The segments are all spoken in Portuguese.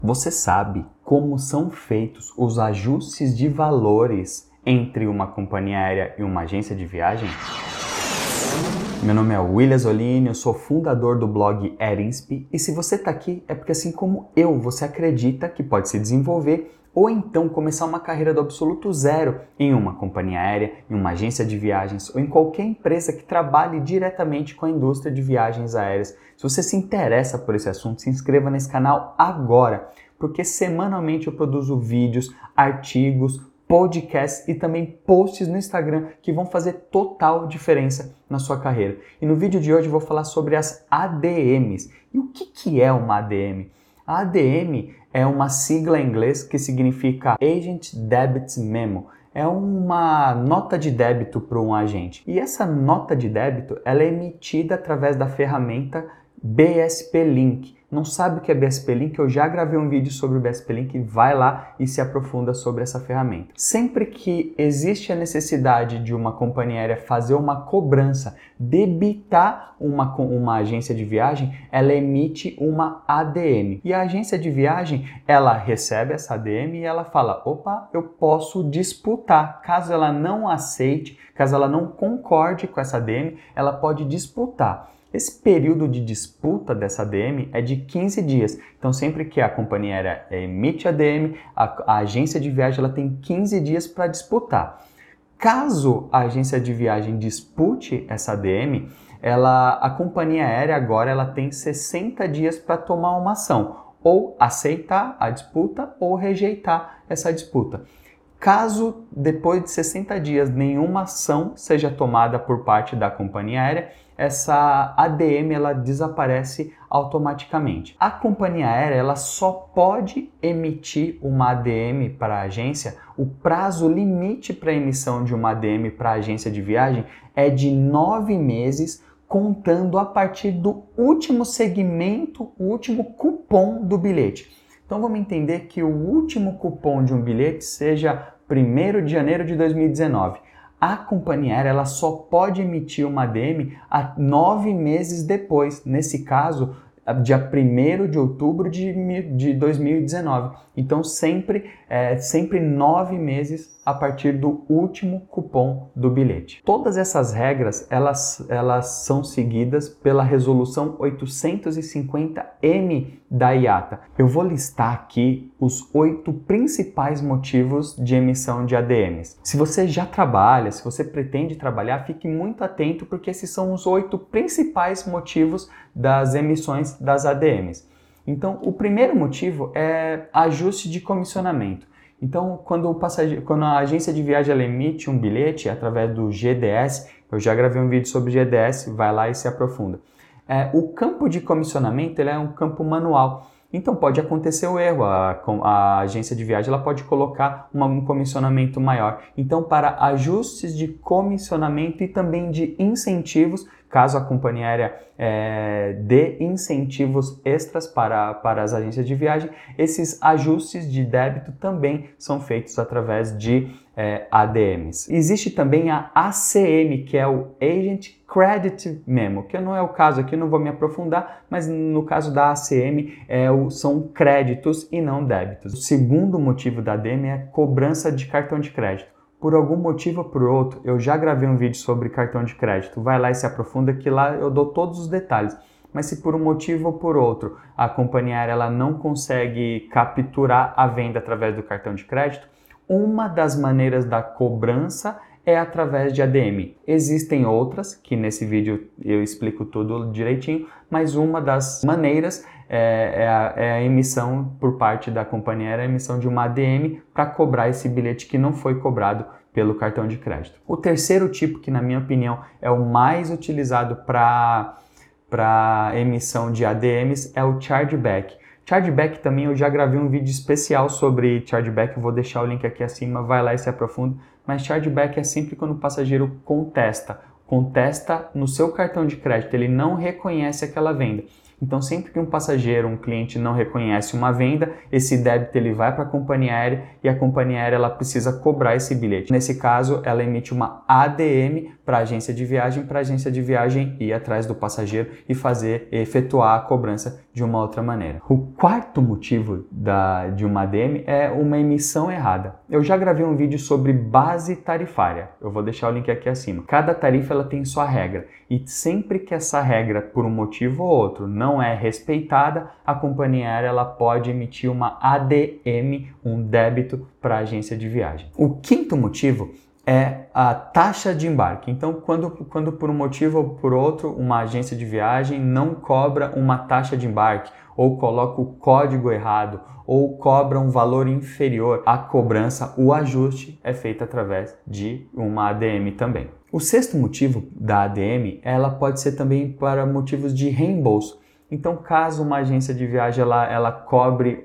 Você sabe como são feitos os ajustes de valores entre uma companhia aérea e uma agência de viagem? Meu nome é William Zolini, eu sou fundador do blog AirInsp e se você está aqui é porque assim como eu, você acredita que pode se desenvolver ou então começar uma carreira do absoluto zero em uma companhia aérea, em uma agência de viagens ou em qualquer empresa que trabalhe diretamente com a indústria de viagens aéreas. Se você se interessa por esse assunto, se inscreva nesse canal agora, porque semanalmente eu produzo vídeos, artigos, podcasts e também posts no Instagram que vão fazer total diferença na sua carreira. E no vídeo de hoje eu vou falar sobre as ADMs. E o que é uma ADM? A ADM é uma sigla em inglês que significa Agent Debit Memo. É uma nota de débito para um agente. E essa nota de débito ela é emitida através da ferramenta BSP Link. Não sabe o que é BSP Link? Eu já gravei um vídeo sobre o BSP Link, vai lá e se aprofunda sobre essa ferramenta. Sempre que existe a necessidade de uma companhia aérea fazer uma cobrança, debitar uma agência de viagem, ela emite uma ADM. E a agência de viagem, ela recebe essa ADM e ela fala, opa, eu posso disputar. Caso ela não aceite, caso ela não concorde com essa ADM, ela pode disputar. Esse período de disputa dessa ADM é de 15 dias. Então, sempre que a companhia aérea emite a ADM, a agência de viagem ela tem 15 dias para disputar. Caso a agência de viagem dispute essa ADM, a companhia aérea agora ela tem 60 dias para tomar uma ação, ou aceitar a disputa ou rejeitar essa disputa. Caso depois de 60 dias nenhuma ação seja tomada por parte da companhia aérea, essa ADM ela desaparece automaticamente. A companhia aérea ela só pode emitir uma ADM para a agência. O prazo limite para a emissão de uma ADM para a agência de viagem é de 9 meses, contando a partir do último segmento, o último cupom do bilhete. Então vamos entender que o último cupom de um bilhete seja 1º de janeiro de 2019. A companhia aérea ela só pode emitir uma ADM a 9 meses depois. Nesse caso, dia 1º de outubro de 2019. Então, sempre 9 meses a partir do último cupom do bilhete. Todas essas regras, elas são seguidas pela resolução 850M da IATA. Eu vou listar aqui os 8 principais motivos de emissão de ADMs. Se você já trabalha, se você pretende trabalhar, fique muito atento porque esses são os 8 principais motivos das emissões das ADMs. Então, o primeiro motivo é ajuste de comissionamento. Então, quando a agência de viagem ela emite um bilhete através do GDS, eu já gravei um vídeo sobre GDS, vai lá e se aprofunda. O campo de comissionamento ele é um campo manual. Então pode acontecer o erro, a agência de viagem ela pode colocar um comissionamento maior. Então para ajustes de comissionamento e também de incentivos, caso a companhia aérea dê incentivos extras para as agências de viagem, esses ajustes de débito também são feitos através de ADMs. Existe também a ACM, que é o Agent Credit Memo, que não é o caso aqui, não vou me aprofundar, mas no caso da ACM são créditos e não débitos. O segundo motivo da ADM é cobrança de cartão de crédito. Por algum motivo ou por outro, eu já gravei um vídeo sobre cartão de crédito, vai lá e se aprofunda que lá eu dou todos os detalhes. Mas se por um motivo ou por outro a companhia aérea ela não consegue capturar a venda através do cartão de crédito, uma das maneiras da cobrança é através de ADM. Existem outras, que nesse vídeo eu explico tudo direitinho, mas uma das maneiras é a emissão por parte da companhia aérea, a emissão de uma ADM para cobrar esse bilhete que não foi cobrado pelo cartão de crédito. O terceiro tipo, que na minha opinião é o mais utilizado para emissão de ADMs, é o chargeback. Chargeback também eu já gravei um vídeo especial sobre chargeback, eu vou deixar o link aqui acima, vai lá e se aprofunda. Mas chargeback é sempre quando o passageiro contesta no seu cartão de crédito, ele não reconhece aquela venda. Então, sempre que um passageiro, um cliente não reconhece uma venda, esse débito ele vai para a companhia aérea e a companhia aérea ela precisa cobrar esse bilhete. Nesse caso, ela emite uma ADM para a agência de viagem ir atrás do passageiro e efetuar a cobrança de uma outra maneira. O quarto motivo de uma ADM é uma emissão errada. Eu já gravei um vídeo sobre base tarifária. Eu vou deixar o link aqui acima. Cada tarifa ela tem sua regra e sempre que essa regra, por um motivo ou outro, não é respeitada, a companhia aérea ela pode emitir uma ADM, um débito para a agência de viagem. O quinto motivo é a taxa de embarque. Então, quando por um motivo ou por outro, uma agência de viagem não cobra uma taxa de embarque, ou coloca o código errado, ou cobra um valor inferior à cobrança, o ajuste é feito através de uma ADM também. O sexto motivo da ADM, ela pode ser também para motivos de reembolso. Então, caso uma agência de viagem ela cobre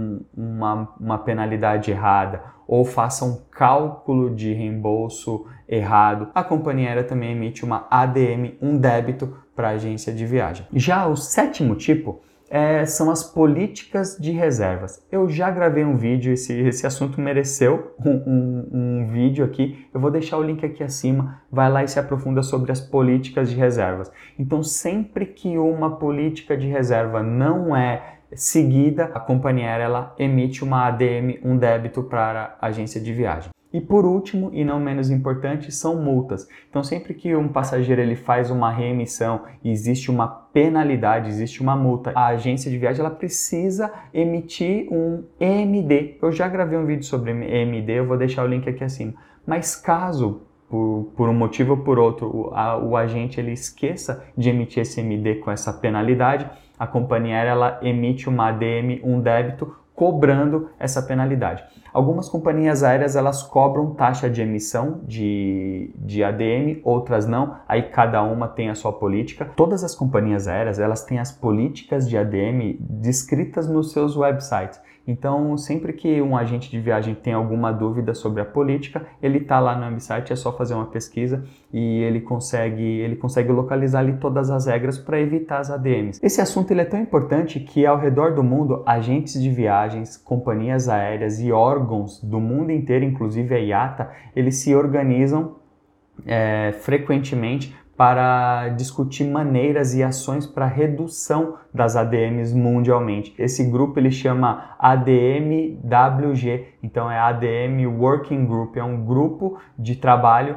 uma penalidade errada ou faça um cálculo de reembolso errado, a companhia aérea também emite uma ADM, um débito para a agência de viagem. Já o sétimo tipo são as políticas de reservas. Eu já gravei um vídeo, esse assunto mereceu um vídeo aqui. Eu vou deixar o link aqui acima, vai lá e se aprofunda sobre as políticas de reservas. Então, sempre que uma política de reserva não é seguida, a companhia aérea ela emite uma ADM, um débito para a agência de viagem. E por último, e não menos importante, são multas. Então, sempre que um passageiro ele faz uma reemissão e existe uma penalidade, existe uma multa, a agência de viagem ela precisa emitir um EMD. Eu já gravei um vídeo sobre EMD, eu vou deixar o link aqui acima. Mas caso por um motivo ou por outro, o agente ele esqueça de emitir esse EMD com essa penalidade, a companhia aérea ela emite uma ADM, um débito, cobrando essa penalidade. Algumas companhias aéreas elas cobram taxa de emissão de ADM, outras não, aí cada uma tem a sua política. Todas as companhias aéreas elas têm as políticas de ADM descritas nos seus websites. Então, sempre que um agente de viagem tem alguma dúvida sobre a política, ele está lá no website, é só fazer uma pesquisa e ele consegue localizar ali todas as regras para evitar as ADMs. Esse assunto ele é tão importante que ao redor do mundo, agentes de viagens, companhias aéreas e órgãos do mundo inteiro, inclusive a IATA, eles se organizam frequentemente para discutir maneiras e ações para redução das ADMs mundialmente. Esse grupo ele chama ADMWG, então é ADM Working Group, é um grupo de trabalho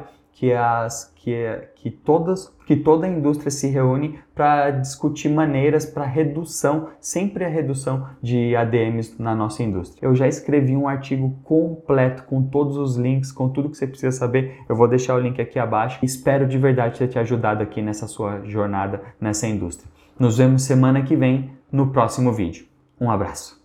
que toda a indústria se reúne para discutir maneiras para sempre a redução de ADMs na nossa indústria. Eu já escrevi um artigo completo com todos os links, com tudo que você precisa saber. Eu vou deixar o link aqui abaixo. Espero de verdade ter te ajudado aqui nessa sua jornada nessa indústria. Nos vemos semana que vem no próximo vídeo. Um abraço.